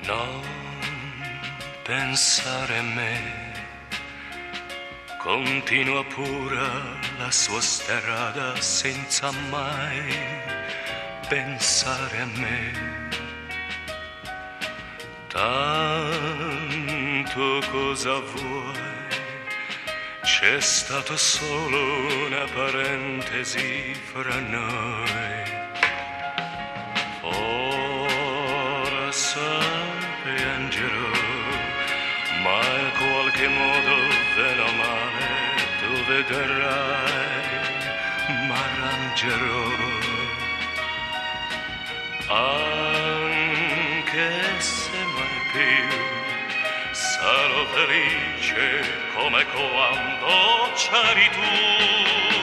Non pensare a me, continua pure la sua strada senza mai pensare a me. Tanto cosa vuoi? C'è stato solo una parentesi fra noi. Forse piangerò, ma in qualche modo, bene o male, tu vedrai, m'arrangerò. Anche se mai più sarò felice come quando c'eri tu.